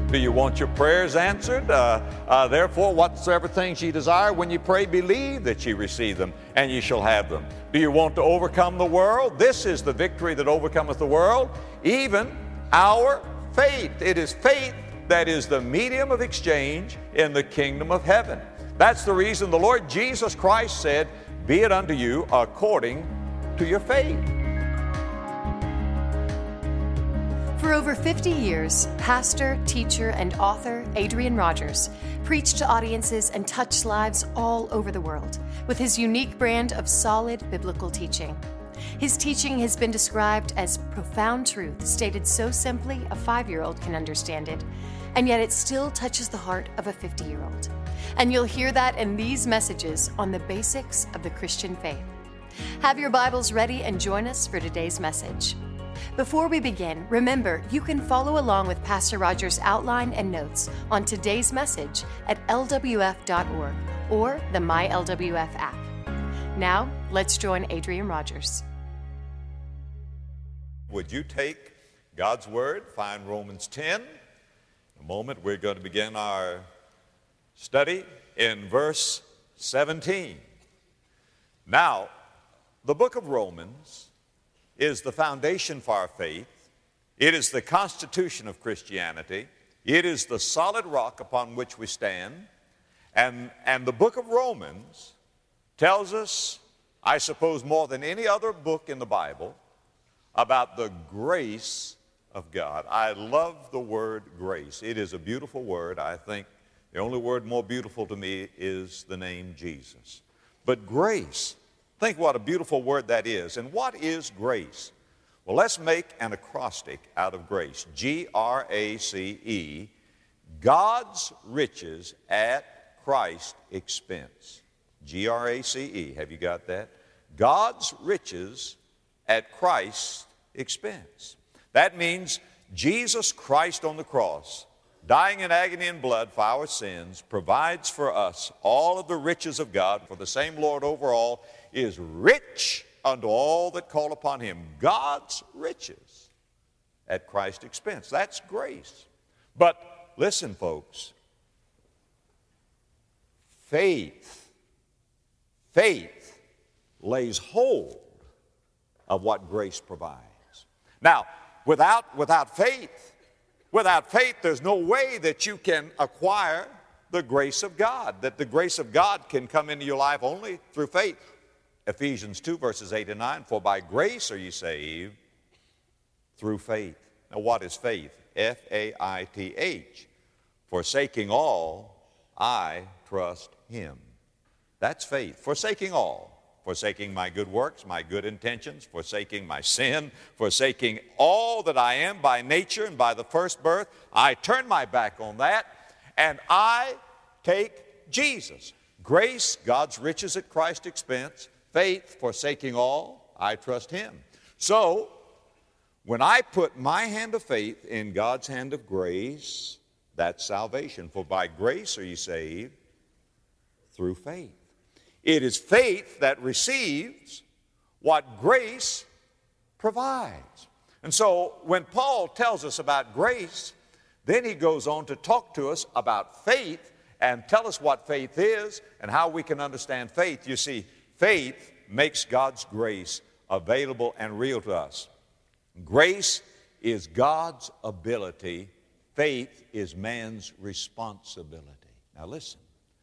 Do you want your prayers answered? Therefore, whatsoever things ye desire, when you pray, believe that ye receive them, and ye shall have them. Do you want to overcome the world? This is the victory that overcometh the world, even our faith. It is faith that is the medium of exchange in the kingdom of heaven. That's the reason the Lord Jesus Christ said, "Be it unto you according to your faith." For over 50 years, pastor, teacher, and author Adrian Rogers preached to audiences and touched lives all over the world with his unique brand of solid biblical teaching. His teaching has been described as profound truth, stated so simply a 5-year-old can understand it, and yet it still touches the heart of a 50-year-old. And you'll hear that in these messages on the basics of the Christian faith. Have your Bibles ready and join us for today's message. Before we begin, remember you can follow along with Pastor Rogers' outline and notes on today's message at lwf.org or the MyLWF app. Now, let's join Adrian Rogers. Would you take God's Word, find Romans 10. In a moment, we're going to begin our study in verse 17. Now, the book of Romans is the foundation for our faith. It is the constitution of Christianity. It is the solid rock upon which we stand. And the book of Romans tells us, I suppose more than any other book in the Bible, about the grace of God. I love the word grace. It is a beautiful word. I think the only word more beautiful to me is the name Jesus. But grace, think what a beautiful word that is. And what is grace? Well, let's make an acrostic out of grace. G-R-A-C-E, God's riches at Christ's expense. G-R-A-C-E, have you got that? God's riches at Christ's expense. That means Jesus Christ on the cross, dying in agony and blood for our sins, provides for us all of the riches of God, for the same Lord over all is rich unto all that call upon him. God's riches at Christ's expense. That's grace. But listen, folks, faith lays hold of what grace provides. Now, without faith, there's no way that you can acquire the grace of God, that the grace of God can come into your life only through faith. Ephesians 2, verses 8 and 9, for by grace are you saved through faith. Now, what is faith? F-A-I-T-H. Forsaking all, I trust him. That's faith. Forsaking all. Forsaking my good works, my good intentions, forsaking my sin, forsaking all that I am by nature and by the first birth. I turn my back on that, and I take Jesus. Grace, God's riches at Christ's expense. Faith, forsaking all, I trust him. So, when I put my hand of faith in God's hand of grace, that's salvation. For by grace are you saved through faith. It is faith that receives what grace provides. And so when Paul tells us about grace, then he goes on to talk to us about faith and tell us what faith is and how we can understand faith. You see, faith makes God's grace available and real to us. Grace is God's ability. Faith is man's responsibility. Now listen.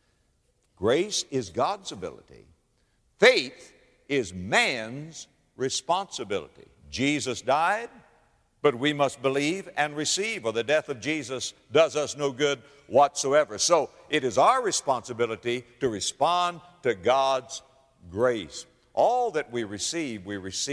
Grace is God's ability. Faith is man's responsibility. Jesus died, but we must believe and receive, or the death of Jesus does us no good whatsoever. So it is our responsibility to respond to God's grace. All that we receive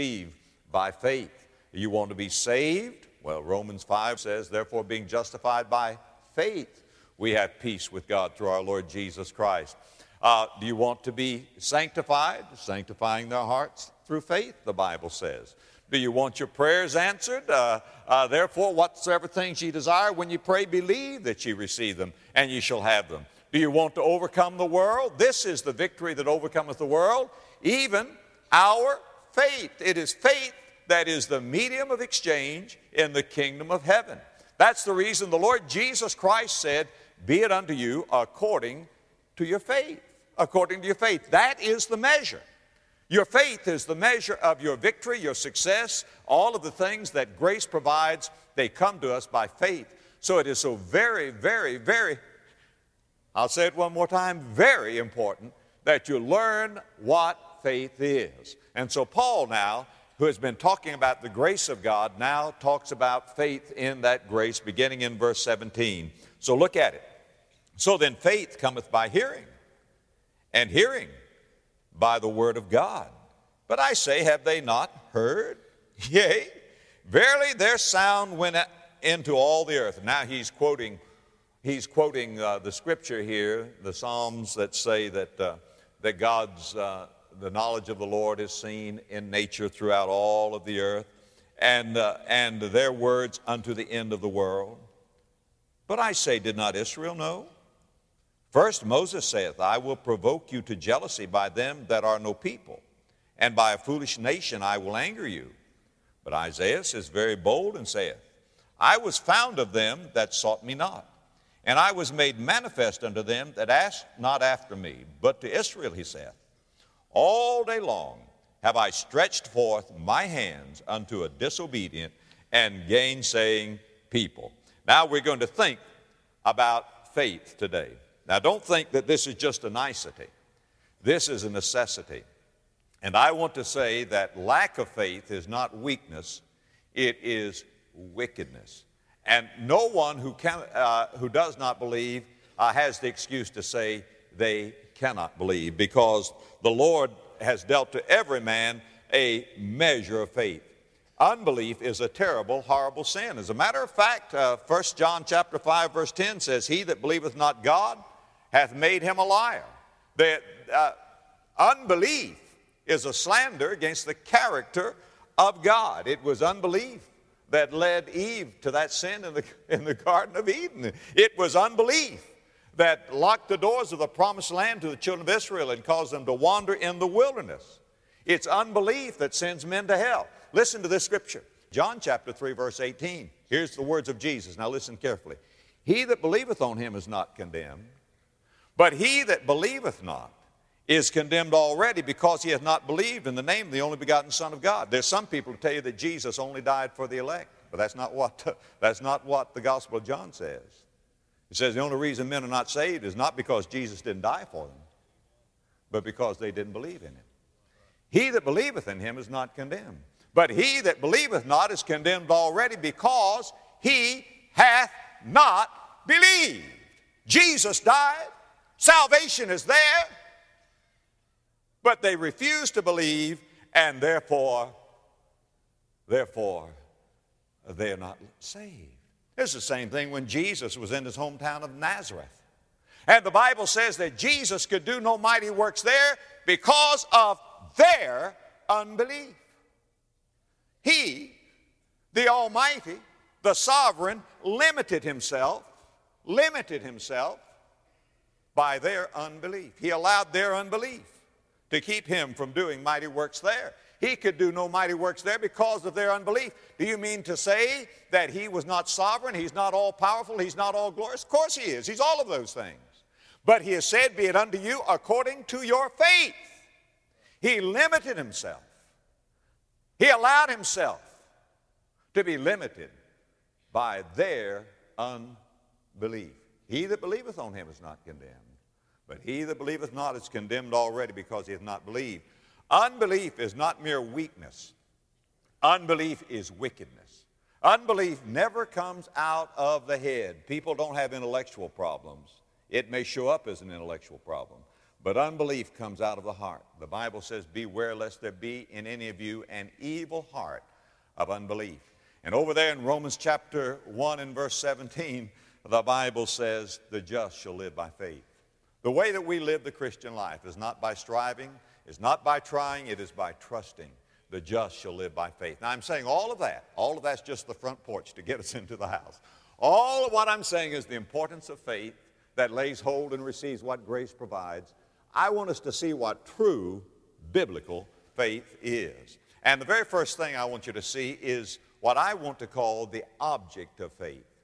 by faith. You want to be saved? Well, Romans 5 says, therefore being justified by faith, we have peace with God through our Lord Jesus Christ. Do you want to be sanctified? Sanctifying their hearts through faith, the Bible says. Do you want your prayers answered? Therefore, whatsoever things ye desire, when ye pray, believe that ye receive them, and ye shall have them. Do you want to overcome the world? This is the victory that overcometh the world, even our faith. It is faith that is the medium of exchange in the kingdom of heaven. That's the reason the Lord Jesus Christ said, be it unto you according to your faith. According to your faith. That is the measure. Your faith is the measure of your victory, your success, all of the things that grace provides, they come to us by faith. So it is so very, very, very, I'll say it one more time, very important that you learn what faith is. And so Paul now, who has been talking about the grace of God, now talks about faith in that grace, beginning in verse 17. So look at it. So then faith cometh by hearing, and hearing by the word of God. But I say, have they not heard? Yea, verily their sound went into all the earth. Now he's quoting the scripture here, the Psalms that say that God's the knowledge of the Lord is seen in nature throughout all of the earth, and their words unto the end of the world. But I say, did not Israel know? First Moses saith, I will provoke you to jealousy by them that are no people, and by a foolish nation I will anger you. But Isaiah is very bold and saith, I was found of them that sought me not, and I was made manifest unto them that asked not after me. But to Israel he saith, all day long have I stretched forth my hands unto a disobedient and gainsaying people. Now we're going to think about faith today. Now don't think that this is just a nicety. This is a necessity. And I want to say that lack of faith is not weakness, it is wickedness. And no one who does not believe has the excuse to say they cannot believe, because the Lord has dealt to every man a measure of faith. Unbelief is a terrible, horrible sin. As a matter of fact, 1 John chapter 5, verse 10 says, he that believeth not God hath made him a liar. Unbelief is a slander against the character of God. It was unbelief that led Eve to that sin in the Garden of Eden. It was unbelief that locked the doors of the promised land to the children of Israel and caused them to wander in the wilderness. It's unbelief that sends men to hell. Listen to this scripture. John chapter 3, verse 18. Here's the words of Jesus. Now listen carefully. He that believeth on him is not condemned, but he that believeth not is condemned already, because he hath not believed in the name of the only begotten Son of God. There's some people who tell you that Jesus only died for the elect, but that's not what the Gospel of John says. It says the only reason men are not saved is not because Jesus didn't die for them, but because they didn't believe in him. He that believeth in him is not condemned, but he that believeth not is condemned already, because he hath not believed. Jesus died. Salvation is there. But they refuse to believe, and therefore they are not saved. It's the same thing when Jesus was in his hometown of Nazareth. And the Bible says that Jesus could do no mighty works there because of their unbelief. He, the Almighty, the Sovereign, limited himself by their unbelief. He allowed their unbelief to keep him from doing mighty works there. He could do no mighty works there because of their unbelief. Do you mean to say that he was not sovereign, he's not all-powerful, he's not all-glorious? Of course he is. He's all of those things. But he has said, be it unto you according to your faith. He limited himself. He allowed himself to be limited by their unbelief. He that believeth on him is not condemned, but he that believeth not is condemned already, because he hath not believed. Unbelief is not mere weakness. Unbelief is wickedness. Unbelief never comes out of the head. People don't have intellectual problems. It may show up as an intellectual problem, but unbelief comes out of the heart. The Bible says, beware lest there be in any of you an evil heart of unbelief. And over there in Romans chapter 1 and verse 17, the Bible says, the just shall live by faith. The way that we live the Christian life is not by striving, is not by trying, it is by trusting. The just shall live by faith. Now I'm saying all of that's just the front porch to get us into the house. All of what I'm saying is the importance of faith that lays hold and receives what grace provides. I want us to see what true biblical faith is. And the very first thing I want you to see is what I want to call the object of faith.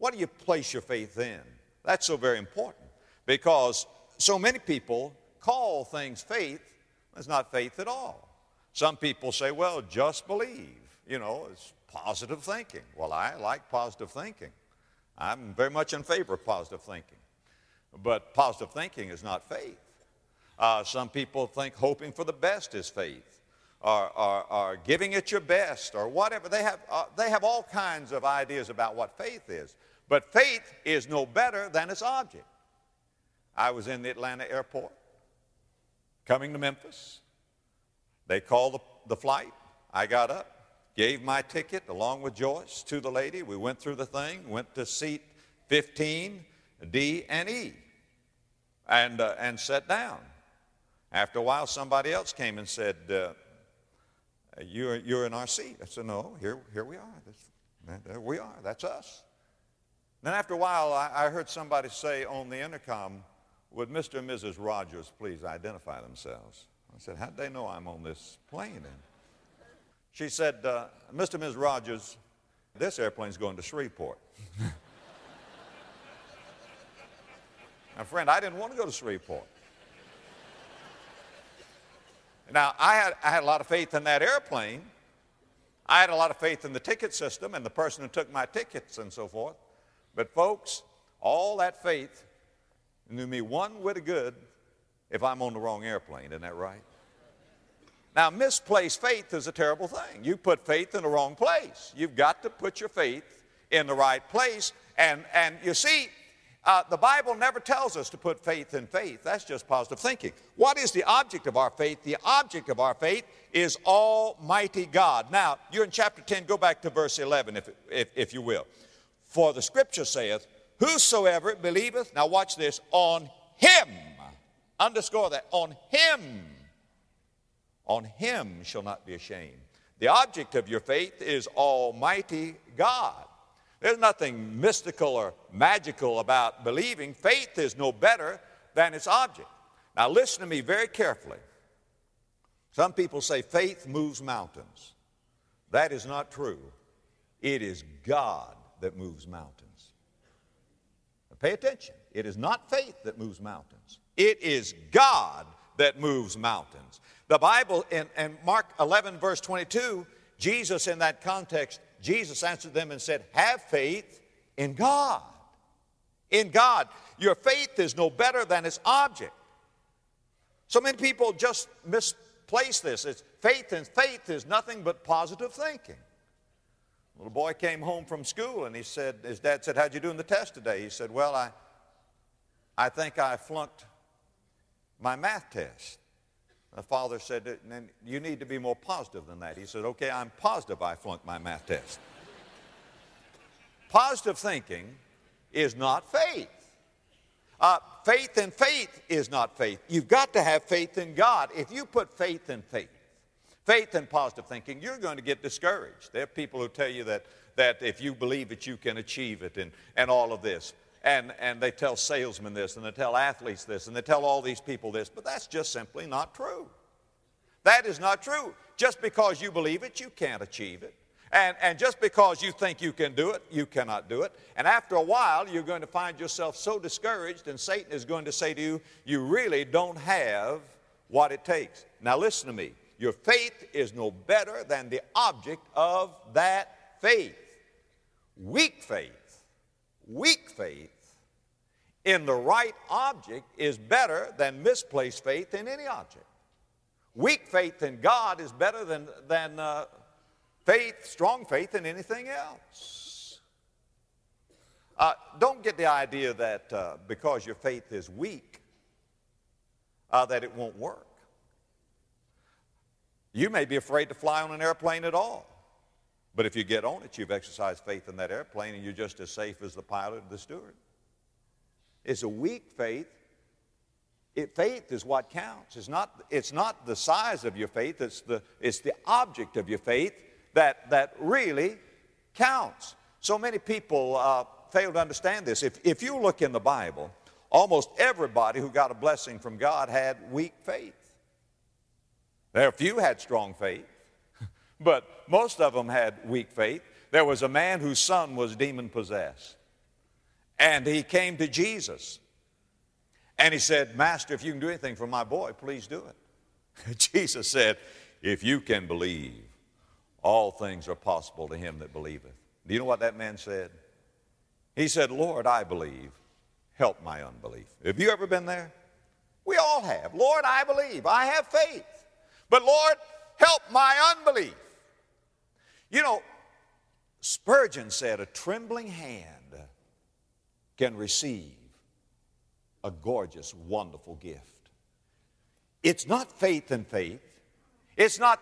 What do you place your faith in? That's so very important because so many people call things faith. It's not faith at all. Some people say, well, just believe. You know, it's positive thinking. Well, I like positive thinking. I'm very much in favor of positive thinking. But positive thinking is not faith. Some people think hoping for the best is faith, or giving it your best, or whatever. They have all kinds of ideas about what faith is. But faith is no better than its object. I was in the Atlanta airport coming to Memphis. They called the flight. I got up, gave my ticket along with Joyce to the lady. We went through the thing, went to seat 15, D and E, and sat down. After a while, somebody else came and said, you're in our seat. I said, no, here we are. There we are. That's us. Then after a while, I heard somebody say on the intercom, would Mr. and Mrs. Rogers please identify themselves? I said, how'd they know I'm on this plane then? She said, Mr. and Mrs. Rogers, this airplane's going to Shreveport. Now, friend, I didn't want to go to Shreveport. Now, I had a lot of faith in that airplane. I had a lot of faith in the ticket system and the person who took my tickets and so forth. But folks, all that faith knew me one whit of good if I'm on the wrong airplane. Isn't that right? Now, misplaced faith is a terrible thing. You put faith in the wrong place. You've got to put your faith in the right place. And you see, the Bible never tells us to put faith in faith. That's just positive thinking. What is the object of our faith? The object of our faith is Almighty God. Now, you're in chapter 10. Go back to verse 11, if you will. For the Scripture saith, whosoever believeth, now watch this, on him, underscore that, on him shall not be ashamed. The object of your faith is Almighty God. There's nothing mystical or magical about believing. Faith is no better than its object. Now listen to me very carefully. Some people say faith moves mountains. That is not true. It is God that moves mountains. Now pay attention. It is not faith that moves mountains. It is God that moves mountains. The Bible in Mark 11 verse 22, Jesus in that context, Jesus answered them and said, have faith in God. In God. Your faith is no better than its object. So many people just misplace this. It's faith, and faith is nothing but positive thinking. A little boy came home from school and he said, his dad said, how'd you do in the test today? He said, well, I think I flunked my math test. The father said, you need to be more positive than that. He said, okay, I'm positive I flunked my math test. Positive thinking is not faith. Faith in faith is not faith. You've got to have faith in God. If you put faith in positive thinking, you're going to get discouraged. There are people who tell you that if you believe it, you can achieve it and all of this. And they tell salesmen this, and they tell athletes this, and they tell all these people this, but that's just simply not true. That is not true. Just because you believe it, you can't achieve it. And just because you think you can do it, you cannot do it. And after a while, you're going to find yourself so discouraged, and Satan is going to say to you, you really don't have what it takes. Now listen to me. Your faith is no better than the object of that faith. Weak faith in the right object is better than misplaced faith in any object. Weak faith in God is better than strong faith in anything else. Don't get the idea that because your faith is weak, that it won't work. You may be afraid to fly on an airplane at all. But if you get on it, you've exercised faith in that airplane, and you're just as safe as the pilot or the steward. It's a weak faith. Faith is what counts. It's not the size of your faith. It's the object of your faith that really counts. So many people fail to understand this. If you look in the Bible, almost everybody who got a blessing from God had weak faith. There are few had strong faith. But most of them had weak faith. There was a man whose son was demon-possessed. And he came to Jesus. And he said, Master, if you can do anything for my boy, please do it. Jesus said, if you can believe, all things are possible to him that believeth. Do you know what that man said? He said, Lord, I believe. Help my unbelief. Have you ever been there? We all have. Lord, I believe. I have faith. But Lord, help my unbelief. You know, Spurgeon said, a trembling hand can receive a gorgeous, wonderful gift. It's not faith in faith. It's not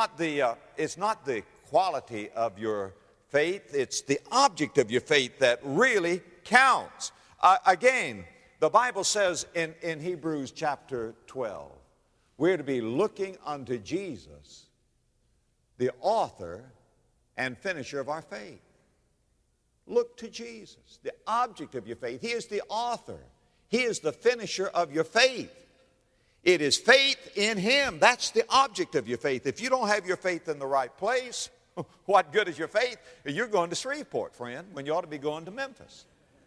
the quality of your faith. It's the object of your faith that really counts. Again, the Bible says in Hebrews chapter 12, we're to be looking unto Jesus, the author and finisher of our faith. Look to Jesus, the object of your faith. He is the author. He is the finisher of your faith. It is faith in Him. That's the object of your faith. If you don't have your faith in the right place, what good is your faith? You're going to Shreveport, friend, when you ought to be going to Memphis.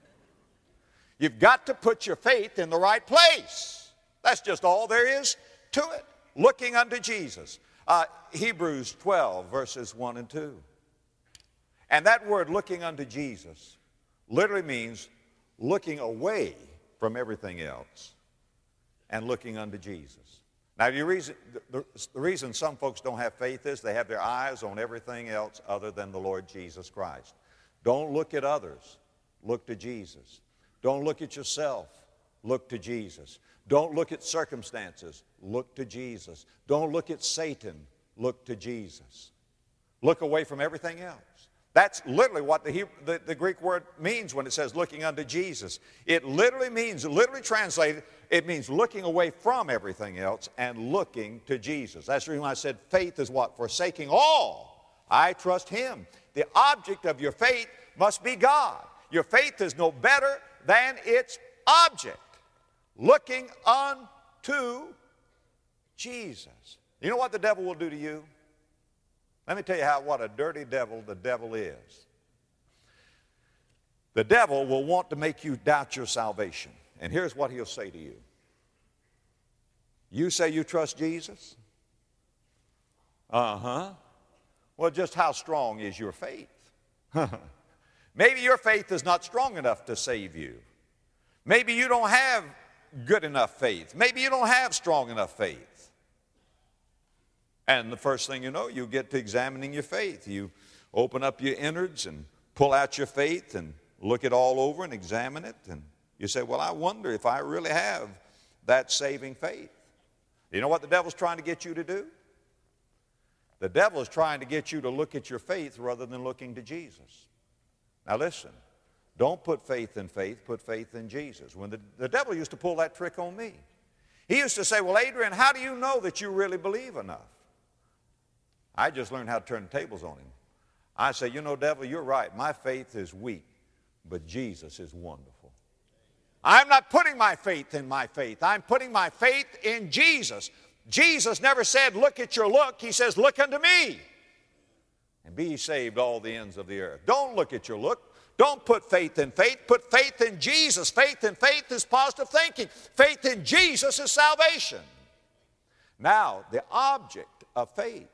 You've got to put your faith in the right place. That's just all there is to it. Looking unto Jesus. Hebrews 12, verses 1 and 2. And that word, looking unto Jesus, literally means looking away from everything else and looking unto Jesus. Now, the reason some folks don't have faith is they have their eyes on everything else other than the Lord Jesus Christ. Don't look at others. Look to Jesus. Don't look at yourself. Look to Jesus. Don't look at circumstances. Look to Jesus. Don't look at Satan. Look to Jesus. Look away from everything else. That's literally what the Greek word means when it says looking unto Jesus. It literally means, literally translated, it means looking away from everything else and looking to Jesus. That's the reason why I said faith is what? Forsaking all. I trust Him. The object of your faith must be God. Your faith is no better than its object. Looking unto Jesus. You know what the devil will do to you? Let me tell you what a dirty devil the devil is. The devil will want to make you doubt your salvation. And here's what he'll say to you. You say you trust Jesus? Uh-huh. Well, just how strong is your faith? Maybe your faith is not strong enough to save you. Maybe you don't have good enough faith. Maybe you don't have strong enough faith. And the first thing you know, you get to examining your faith. You open up your innards and pull out your faith and look it all over and examine it. And you say, well, I wonder if I really have that saving faith. You know what the devil's trying to get you to do? The devil is trying to get you to look at your faith rather than looking to Jesus. Now listen, don't put faith in faith, put faith in Jesus. When the devil used to pull that trick on me. He used to say, well, Adrian, how do you know that you really believe enough? I just learned how to turn the tables on him. I say, you know, devil, you're right. My faith is weak, but Jesus is wonderful. I'm not putting my faith in my faith. I'm putting my faith in Jesus. Jesus never said, look at your look. He says, look unto me and be ye saved all the ends of the earth. Don't look at your look. Don't put faith in faith. Put faith in Jesus. Faith in faith is positive thinking. Faith in Jesus is salvation. Now, the object of faith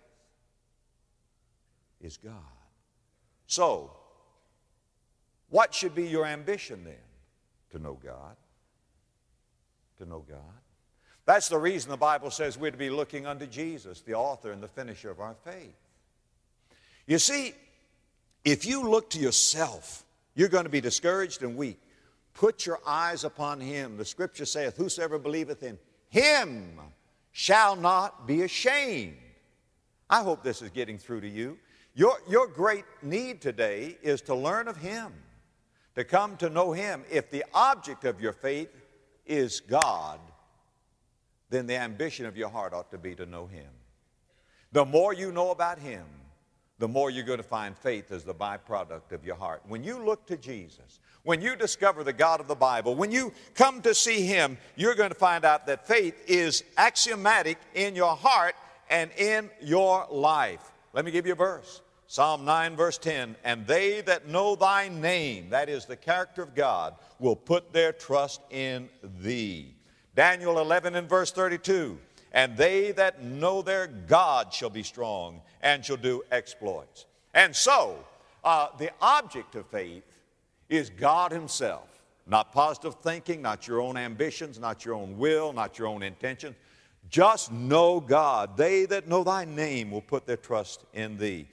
is God. So, what should be your ambition then? To know God. To know God. That's the reason the Bible says we're to be looking unto Jesus, the author and the finisher of our faith. You see, if you look to yourself, you're going to be discouraged and weak. Put your eyes upon Him. The Scripture saith, whosoever believeth in Him shall not be ashamed. I hope this is getting through to you. Your great need today is to learn of Him, to come to know Him. If the object of your faith is God, then the ambition of your heart ought to be to know Him. The more you know about Him, the more you're going to find faith as the byproduct of your heart. When you look to Jesus, when you discover the God of the Bible, when you come to see Him, you're going to find out that faith is axiomatic in your heart and in your life. Let me give you a verse. Psalm 9 verse 10, and they that know thy name, that is the character of God, will put their trust in thee. Daniel 11 and verse 32, and they that know their God shall be strong and shall do exploits. And so, the object of faith is God himself. Not positive thinking, not your own ambitions, not your own will, not your own intentions. Just know God. They that know thy name will put their trust in thee.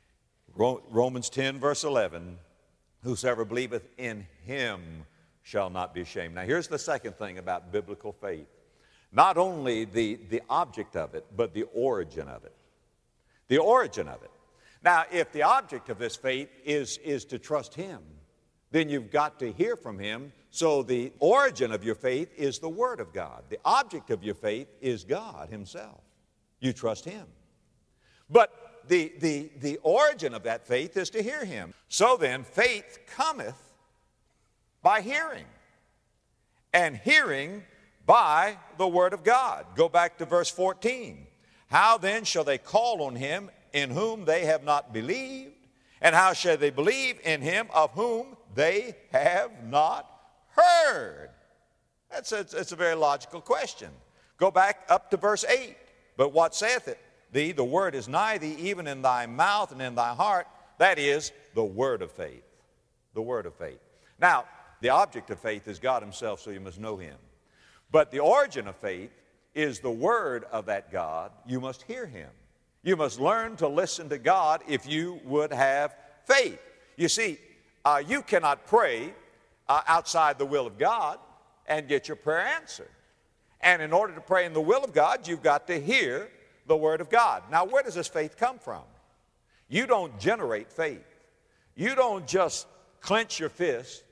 Romans 10 verse 11, whosoever believeth in him shall not be ashamed. Now here's the second thing about biblical faith. Not only the object of it, but the origin of it. The origin of it. Now if the object of this faith is to trust him, then you've got to hear from him. So the origin of your faith is the Word of God. The object of your faith is God himself. You trust him. But the origin of that faith is to hear him. So then, faith cometh by hearing, and hearing by the Word of God. Go back to verse 14. How then shall they call on him in whom they have not believed? And how shall they believe in him of whom they have not heard? It's a very logical question. Go back up to verse 8. But what saith it thee? The word is nigh thee, even in thy mouth and in thy heart. That is the word of faith. The word of faith. Now, the object of faith is God himself, so you must know him. But the origin of faith is the word of that God. You must hear him. You must learn to listen to God if you would have faith. You see, you cannot pray outside the will of God and get your prayer answered. And in order to pray in the will of God, you've got to hear the Word of God. Now, where does this faith come from? You don't generate faith. You don't just clench your fist,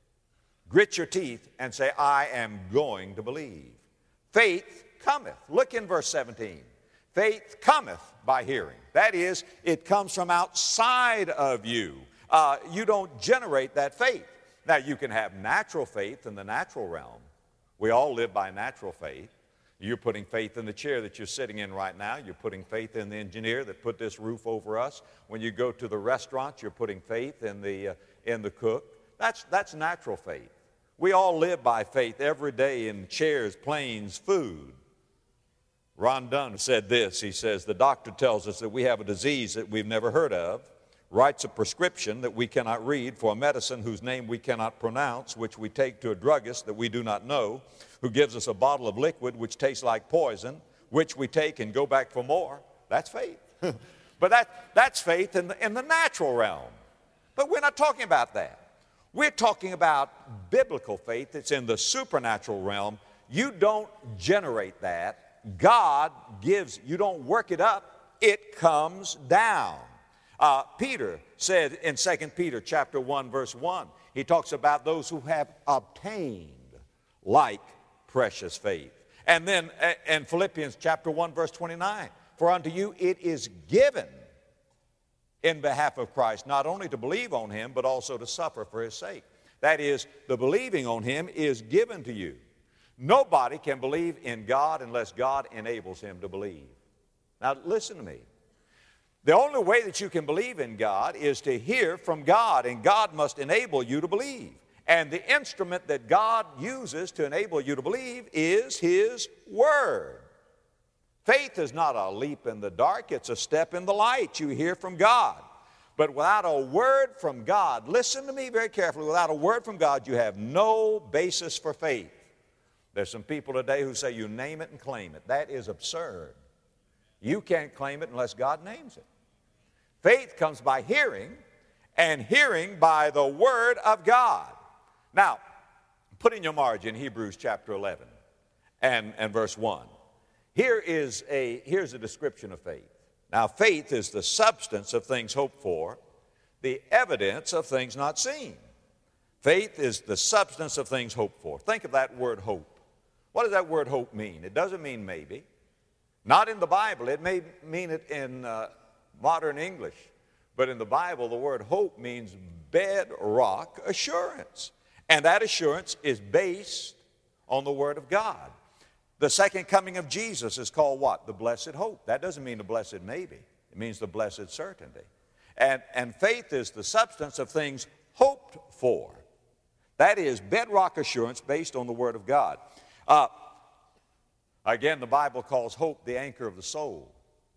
grit your teeth, and say, I am going to believe. Faith cometh. Look in verse 17. Faith cometh by hearing. That is, it comes from outside of you. You don't generate that faith. Now, you can have natural faith in the natural realm. We all live by natural faith. You're putting faith in the chair that you're sitting in right now. You're putting faith in the engineer that put this roof over us. When you go to the restaurant, you're putting faith in the cook. That's natural faith. We all live by faith every day in chairs, planes, food. Ron Dunn said this. He says, the doctor tells us that we have a disease that we've never heard of, writes a prescription that we cannot read for a medicine whose name we cannot pronounce, which we take to a druggist that we do not know, who gives us a bottle of liquid which tastes like poison, which we take and go back for more. That's faith. But that's faith in the natural realm. But we're not talking about that. We're talking about biblical faith that's in the supernatural realm. You don't generate that. God gives, you don't work it up, it comes down. Peter said in 2 Peter chapter 1 verse 1, he talks about those who have obtained like precious faith. And then in Philippians chapter 1 verse 29, for unto you it is given in behalf of Christ, not only to believe on him, but also to suffer for his sake. That is, the believing on him is given to you. Nobody can believe in God unless God enables him to believe. Now listen to me. The only way that you can believe in God is to hear from God, and God must enable you to believe. And the instrument that God uses to enable you to believe is his Word. Faith is not a leap in the dark, it's a step in the light. You hear from God. But without a word from God, listen to me very carefully, without a word from God, you have no basis for faith. There's some people today who say you name it and claim it. That is absurd. You can't claim it unless God names it. Faith comes by hearing, and hearing by the Word of God. Now, put in your margin Hebrews chapter 11 and verse 1. Here's a description of faith. Now, faith is the substance of things hoped for, the evidence of things not seen. Faith is the substance of things hoped for. Think of that word hope. What does that word hope mean? It doesn't mean maybe. Not in the Bible. It may mean it in modern English. But in the Bible, the word hope means bedrock assurance. And that assurance is based on the Word of God. The second coming of Jesus is called what? The blessed hope. That doesn't mean the blessed maybe. It means the blessed certainty. And faith is the substance of things hoped for. That is bedrock assurance based on the Word of God. Again, the Bible calls hope the anchor of the soul.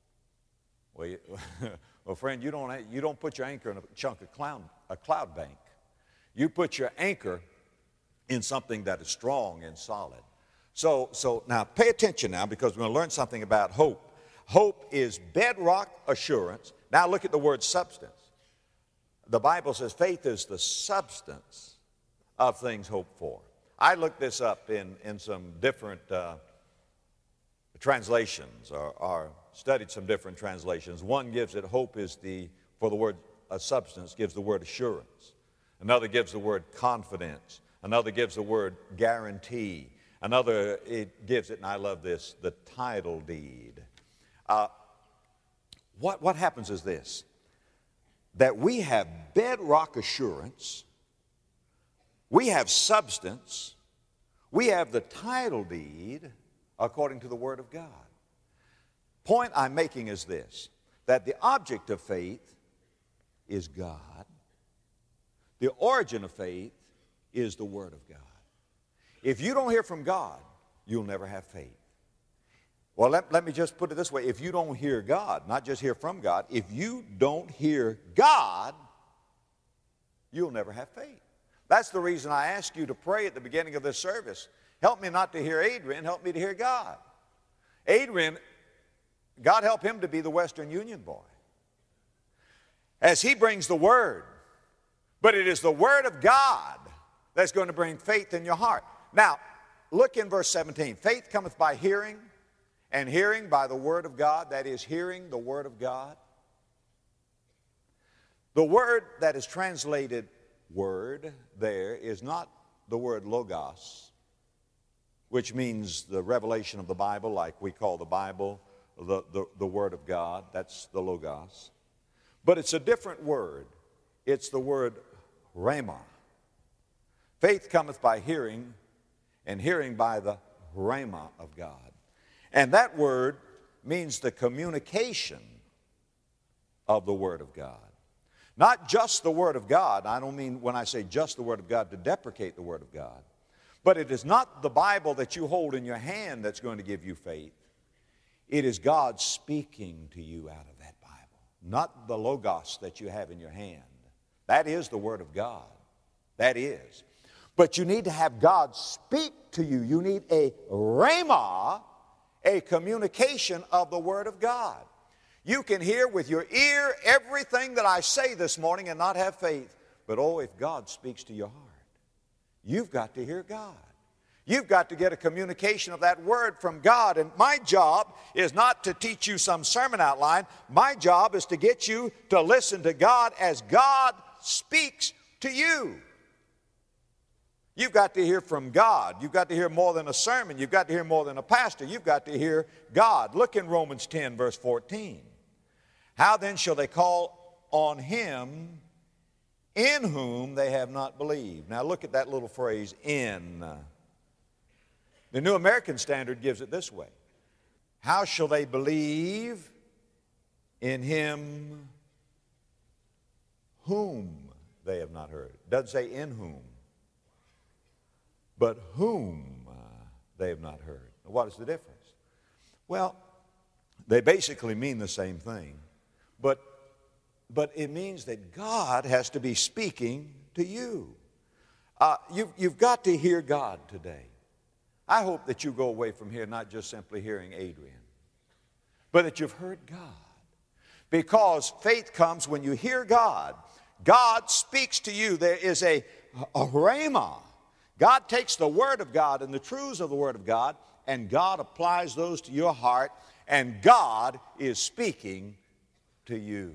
Well, friend, you don't put your anchor in a chunk of cloud bank. You put your anchor in something that is strong and solid. So now pay attention now, because we're going to learn something about hope. Hope is bedrock assurance. Now look at the word substance. The Bible says faith is the substance of things hoped for. I looked this up in some different translations, or studied some different translations. One gives it hope is for the word substance, gives the word assurance. Another gives the word confidence. Another gives the word guarantee. Another, it gives it, and I love this, the title deed. What happens is this, that we have bedrock assurance, we have substance, we have the title deed according to the Word of God. Point I'm making is this, that the object of faith is God. The origin of faith is the Word of God. If you don't hear from God, you'll never have faith. Well, let me just put it this way. If you don't hear God, not just hear from God, if you don't hear God, you'll never have faith. That's the reason I ask you to pray at the beginning of this service. Help me not to hear Adrian, help me to hear God. Adrian, God help him to be the Western Union boy, as he brings the Word. But it is the Word of God that's going to bring faith in your heart. Now, look in verse 17. Faith cometh by hearing, and hearing by the Word of God. That is, hearing the Word of God. The word that is translated word there is not the word logos, which means the revelation of the Bible, like we call the Bible the Word of God. That's the logos. But it's a different word. It's the word rhema. Faith cometh by hearing, and hearing by the rhema of God. And that word means the communication of the Word of God. Not just the Word of God. I don't mean when I say just the Word of God to deprecate the Word of God. But it is not the Bible that you hold in your hand that's going to give you faith. It is God speaking to you out of that Bible, not the logos that you have in your hand. That is the Word of God. That is. But you need to have God speak to you. You need a rhema, a communication of the Word of God. You can hear with your ear everything that I say this morning and not have faith. But oh, if God speaks to your heart, you've got to hear God. You've got to get a communication of that Word from God. And my job is not to teach you some sermon outline. My job is to get you to listen to God as God speaks to you. You've got to hear from God. You've got to hear more than a sermon. You've got to hear more than a pastor. You've got to hear God. Look in Romans 10, verse 14. How then shall they call on Him in whom they have not believed? Now look at that little phrase, in. The New American Standard gives it this way. How shall they believe in Him whom they have not heard? It doesn't say in whom, but whom they have not heard. What is the difference? Well, they basically mean the same thing, but it means that God has to be speaking to you. You've got to hear God today. I hope that you go away from here not just simply hearing Adrian, but that you've heard God. Because faith comes when you hear God. God speaks to you. There is a rhema. God takes the Word of God and the truths of the Word of God, and God applies those to your heart, and God is speaking to you.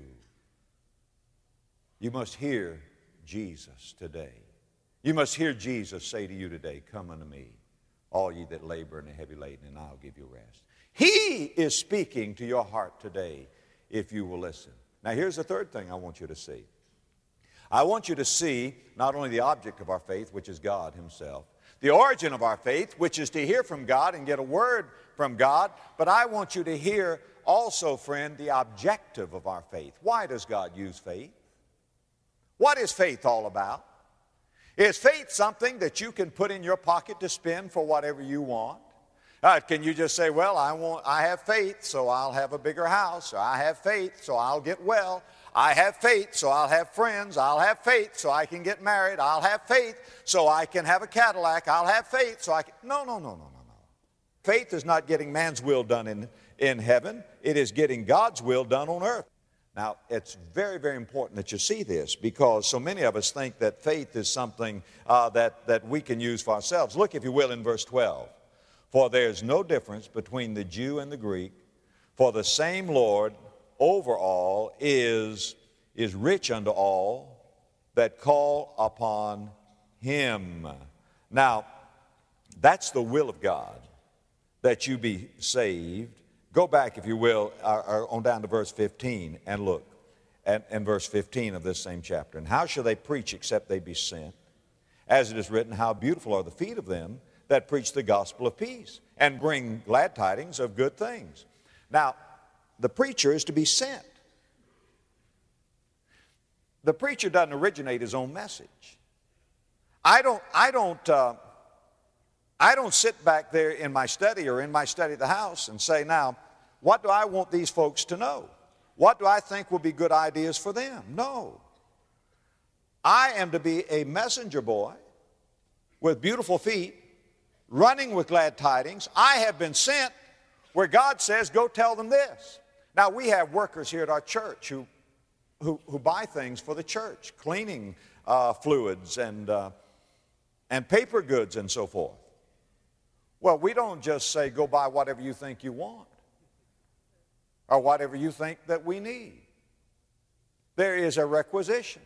You must hear Jesus today. You must hear Jesus say to you today, come unto me, all ye that labor and are heavy laden, and I'll give you rest. He is speaking to your heart today if you will listen. Now here's the third thing I want you to see. I want you to see not only the object of our faith, which is God Himself, the origin of our faith, which is to hear from God and get a word from God, but I want you to hear also, friend, the objective of our faith. Why does God use faith? What is faith all about? Is faith something that you can put in your pocket to spend for whatever you want? Can you just say, well, I have faith, so I'll have a bigger house. Or I have faith, so I'll get well. I have faith, so I'll have friends. I'll have faith, so I can get married. I'll have faith, so I can have a Cadillac. I'll have faith, so I can... No. Faith is not getting man's will done in heaven. It is getting God's will done on earth. Now, it's very, very important that you see this, because so many of us think that faith is something that we can use for ourselves. Look, if you will, in verse 12. For there is no difference between the Jew and the Greek, for the same Lord over all is rich unto all that call upon him. Now, that's the will of God, that you be saved. Go back, if you will, on down to verse 15 and look at verse 15 of this same chapter. And how shall they preach except they be sent? As it is written, how beautiful are the feet of them that preach the gospel of peace and bring glad tidings of good things. Now, the preacher is to be sent. The preacher doesn't originate his own message. I don't sit back there in my study or in my study at the house and say, now, what do I want these folks to know? What do I think will be good ideas for them? No. I am to be a messenger boy with beautiful feet, running with glad tidings. I have been sent where God says, go tell them this. Now, we have workers here at our church who buy things for the church, cleaning fluids and paper goods and so forth. Well, we don't just say, go buy whatever you think you want or whatever you think that we need. There is a requisition,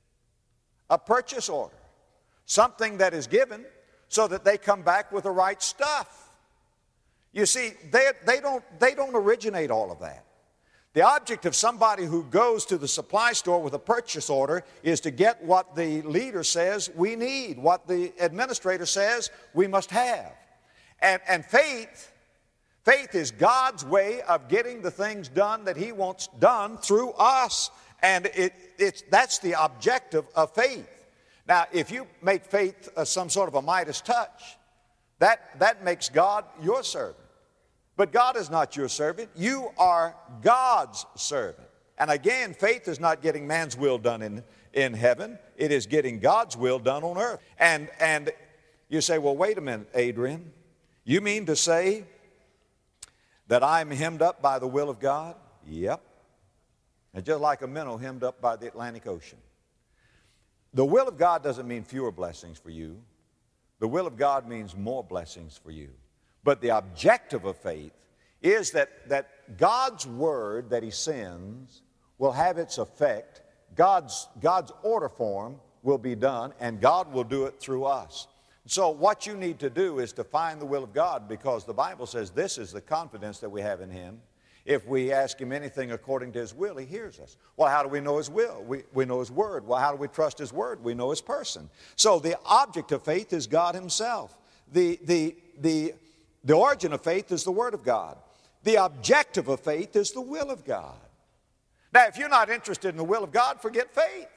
a purchase order, something that is given so that they come back with the right stuff. You see, they don't originate all of that. The object of somebody who goes to the supply store with a purchase order is to get what the leader says we need, what the administrator says we must have. And faith is God's way of getting the things done that He wants done through us. And that's the objective of faith. Now, if you make faith some sort of a Midas touch, that makes God your servant. But God is not your servant. You are God's servant. And again, faith is not getting man's will done in heaven. It is getting God's will done on earth. And you say, well, wait a minute, Adrian. You mean to say that I'm hemmed up by the will of God? Yep. And just like a minnow hemmed up by the Atlantic Ocean. The will of God doesn't mean fewer blessings for you. The will of God means more blessings for you. But the objective of faith is that God's word that He sends will have its effect. God's order form will be done, and God will do it through us. So what you need to do is to find the will of God, because the Bible says this is the confidence that we have in Him. If we ask Him anything according to His will, He hears us. Well, how do we know His will? We know His word. Well, how do we trust His word? We know His person. So the object of faith is God Himself. The origin of faith is the Word of God. The objective of faith is the will of God. Now, if you're not interested in the will of God, forget faith.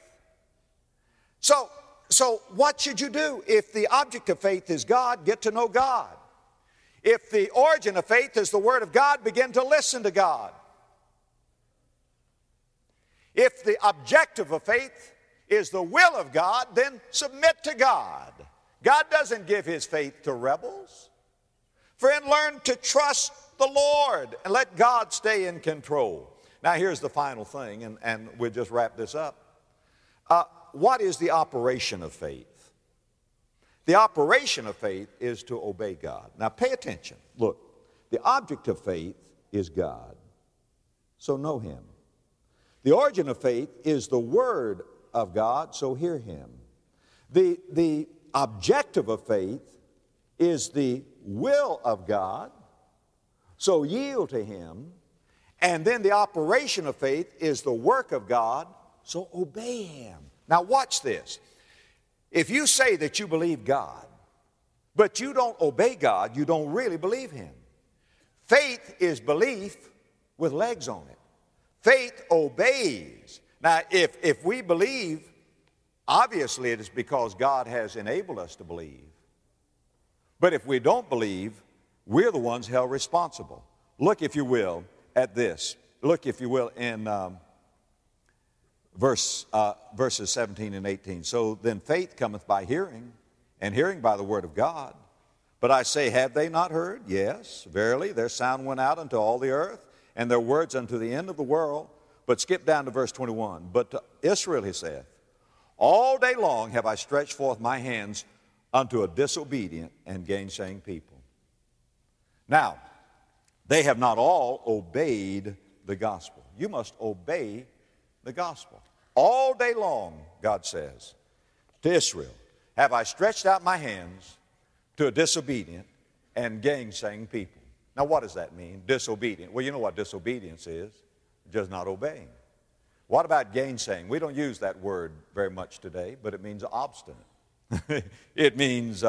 So what should you do? If the object of faith is God, get to know God. If the origin of faith is the Word of God, begin to listen to God. If the objective of faith is the will of God, then submit to God. God doesn't give His faith to rebels. Friend, learn to trust the Lord and let God stay in control. Now, here's the final thing, and we'll just wrap this up. What is the operation of faith? The operation of faith is to obey God. Now, pay attention. Look, the object of faith is God, so know Him. The origin of faith is the Word of God, so hear Him. The objective of faith is the will of God, so yield to Him. And then the operation of faith is the work of God, so obey Him. Now watch this. If you say that you believe God, but you don't obey God, you don't really believe Him. Faith is belief with legs on it. Faith obeys. Now, if we believe, obviously it is because God has enabled us to believe. But if we don't believe, we're the ones held responsible. Look, if you will, at this. Look, if you will, in verses 17 and 18. So then faith cometh by hearing, and hearing by the word of God. But I say, have they not heard? Yes, verily, their sound went out unto all the earth, and their words unto the end of the world. But skip down to verse 21. But to Israel he saith, all day long have I stretched forth my hands unto a disobedient and gainsaying people. Now, they have not all obeyed the gospel. You must obey the gospel. All day long, God says, to Israel, have I stretched out my hands to a disobedient and gainsaying people. Now, what does that mean, disobedient? Well, you know what disobedience is, just not obeying. What about gainsaying? We don't use that word very much today, but it means obstinate. It means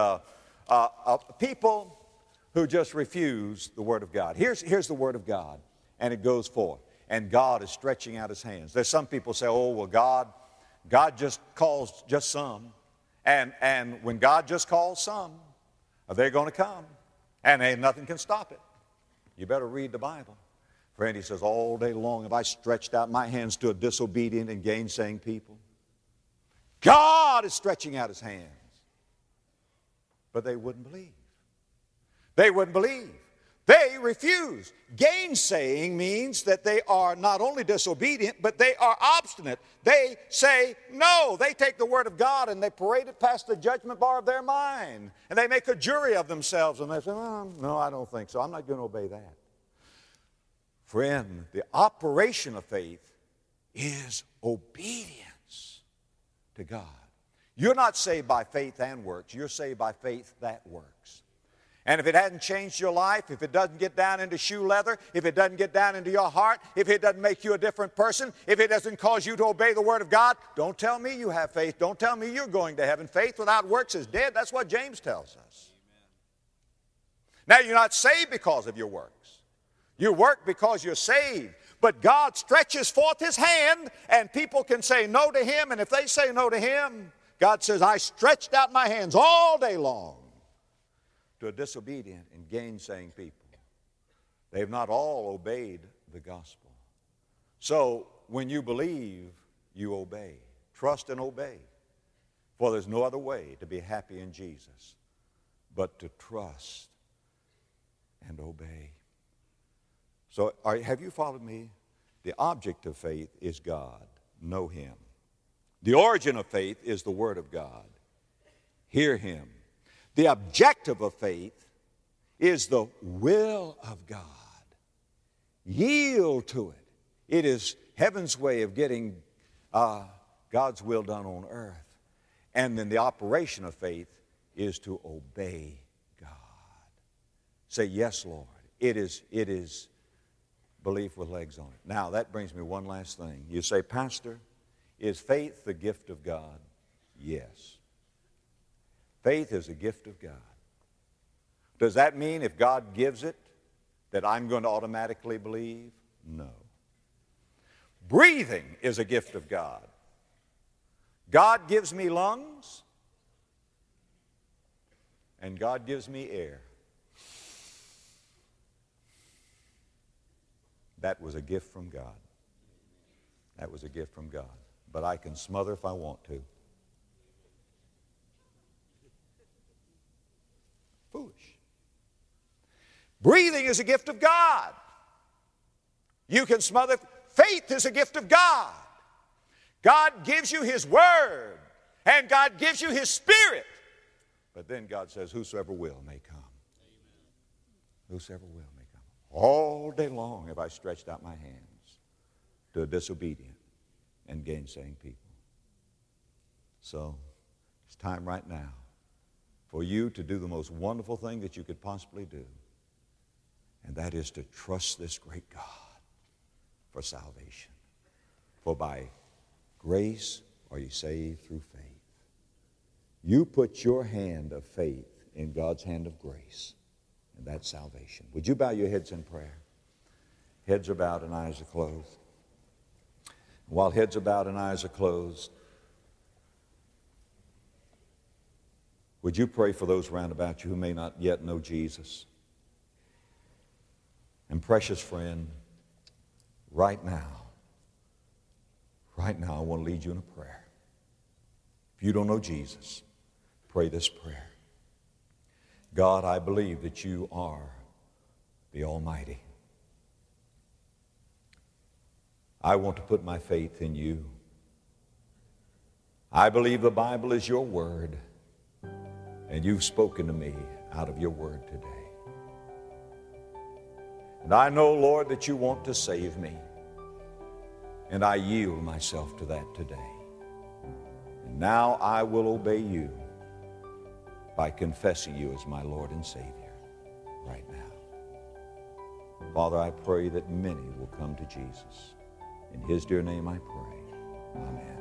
people who just refuse the Word of God. Here's the Word of God, and it goes forth. And God is stretching out His hands. There's some people say, oh, well, God just calls just some. And when God just calls some, they're going to come. And ain't nothing can stop it. You better read the Bible. Friend, he says, all day long have I stretched out my hands to a disobedient and gainsaying people. God is stretching out His hands. But they wouldn't believe. They wouldn't believe. They refuse. Gainsaying means that they are not only disobedient, but they are obstinate. They say no. They take the Word of God and they parade it past the judgment bar of their mind. And they make a jury of themselves and they say, oh, no, I don't think so. I'm not going to obey that. Friend, the operation of faith is obedience to God. You're not saved by faith and works. You're saved by faith that works. And if it hadn't changed your life, if it doesn't get down into shoe leather, if it doesn't get down into your heart, if it doesn't make you a different person, if it doesn't cause you to obey the Word of God, don't tell me you have faith. Don't tell me you're going to heaven. Faith without works is dead. That's what James tells us. Now, you're not saved because of your works. You work because you're saved. But God stretches forth His hand, and people can say no to Him. And if they say no to Him, God says, I stretched out my hands all day long to a disobedient and gainsaying people. They have not all obeyed the gospel. So when you believe, you obey. Trust and obey. For there's no other way to be happy in Jesus but to trust and obey. So have you followed me? The object of faith is God. Know Him. The origin of faith is the Word of God. Hear Him. The objective of faith is the will of God. Yield to it. It is heaven's way of getting God's will done on earth. And then the operation of faith is to obey God. Say, yes, Lord. It is belief with legs on it. Now, that brings me one last thing. You say, Pastor, is faith the gift of God? Yes. Faith is a gift of God. Does that mean if God gives it that I'm going to automatically believe? No. Breathing is a gift of God. God gives me lungs, and God gives me air. That was a gift from God. That was a gift from God. But I can smother if I want to. Foolish. Breathing is a gift of God. You can smother. Faith is a gift of God. God gives you His Word, and God gives you His Spirit. But then God says, whosoever will may come. Amen. Whosoever will may come. All day long have I stretched out my hands to a disobedient and gainsaying people. So it's time right now for you to do the most wonderful thing that you could possibly do, and that is to trust this great God for salvation. For by grace are you saved through faith. You put your hand of faith in God's hand of grace, and that's salvation. Would you bow your heads in prayer? Heads are bowed and eyes are closed. While heads are bowed and eyes are closed, would you pray for those around about you who may not yet know Jesus? And precious friend, right now, I want to lead you in a prayer. If you don't know Jesus, pray this prayer. God, I believe that you are the Almighty. I want to put my faith in you. I believe the Bible is your word, and you've spoken to me out of your word today. And I know, Lord, that you want to save me, and I yield myself to that today. And now I will obey you by confessing you as my Lord and Savior right now. Father, I pray that many will come to Jesus. In his dear name I pray. Amen.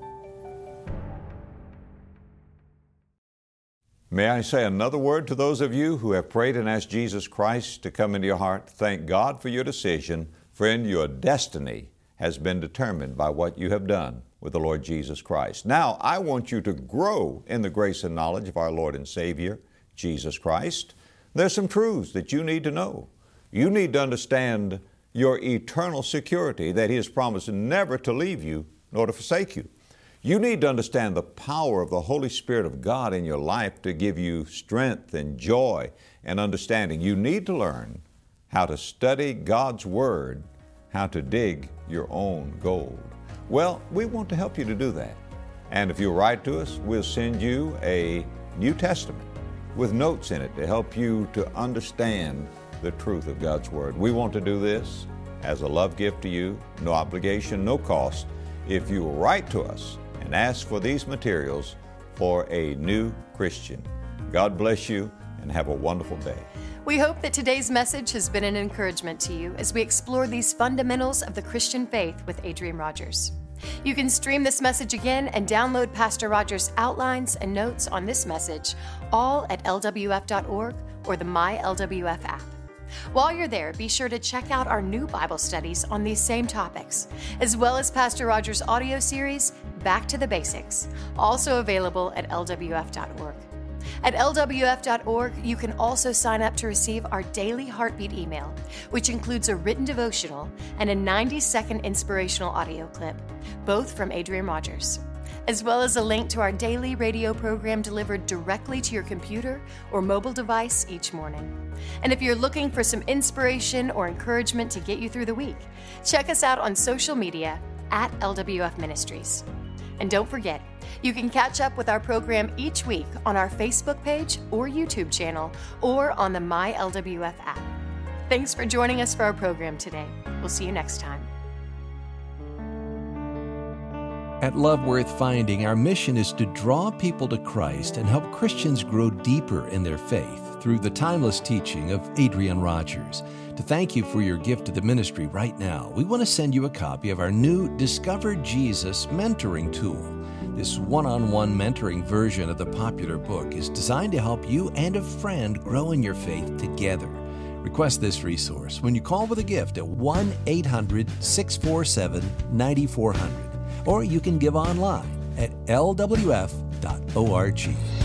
May I say another word to those of you who have prayed and asked Jesus Christ to come into your heart? Thank God for your decision. Friend, your destiny has been determined by what you have done with the Lord Jesus Christ. Now, I want you to grow in the grace and knowledge of our Lord and Savior, Jesus Christ. There's some truths that you need to know. You need to understand your eternal security, that He has promised never to leave you nor to forsake you. You need to understand the power of the Holy Spirit of God in your life to give you strength and joy and understanding. You need to learn how to study God's Word, how to dig your own gold. Well, we want to help you to do that. And if you'll write to us, we'll send you a New Testament with notes in it to help you to understand the truth of God's Word. We want to do this as a love gift to you, no obligation, no cost, if you will write to us and ask for these materials for a new Christian. God bless you and have a wonderful day. We hope that today's message has been an encouragement to you as we explore these fundamentals of the Christian faith with Adrian Rogers. You can stream this message again and download Pastor Rogers' outlines and notes on this message, all at lwf.org or the MyLWF app. While you're there, be sure to check out our new Bible studies on these same topics, as well as Pastor Rogers' audio series, Back to the Basics, also available at lwf.org. At lwf.org, you can also sign up to receive our daily Heartbeat email, which includes a written devotional and a 90-second inspirational audio clip, both from Adrian Rogers, as well as a link to our daily radio program delivered directly to your computer or mobile device each morning. And if you're looking for some inspiration or encouragement to get you through the week, check us out on social media at LWF Ministries. And don't forget, you can catch up with our program each week on our Facebook page or YouTube channel or on the MyLWF app. Thanks for joining us for our program today. We'll see you next time. At Love Worth Finding, our mission is to draw people to Christ and help Christians grow deeper in their faith through the timeless teaching of Adrian Rogers. To thank you for your gift to the ministry right now, we want to send you a copy of our new Discover Jesus mentoring tool. This one-on-one mentoring version of the popular book is designed to help you and a friend grow in your faith together. Request this resource when you call with a gift at 1-800-647-9400. Or you can give online at lwf.org.